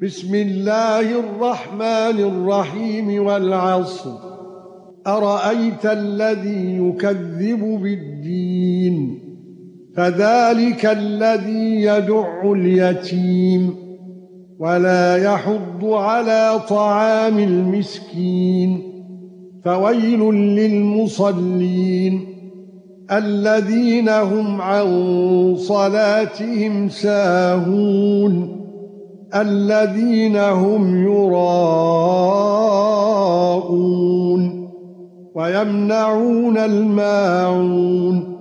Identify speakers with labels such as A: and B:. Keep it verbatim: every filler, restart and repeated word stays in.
A: بسم الله الرحمن الرحيم والعصر. أرأيت الذي يكذب بالدين فذلك الذي يدع اليتيم ولا يحض على طعام المسكين فويل للمصلين الذين هم عن صلاتهم ساهون الذين هم يراءون ويمنعون الماعون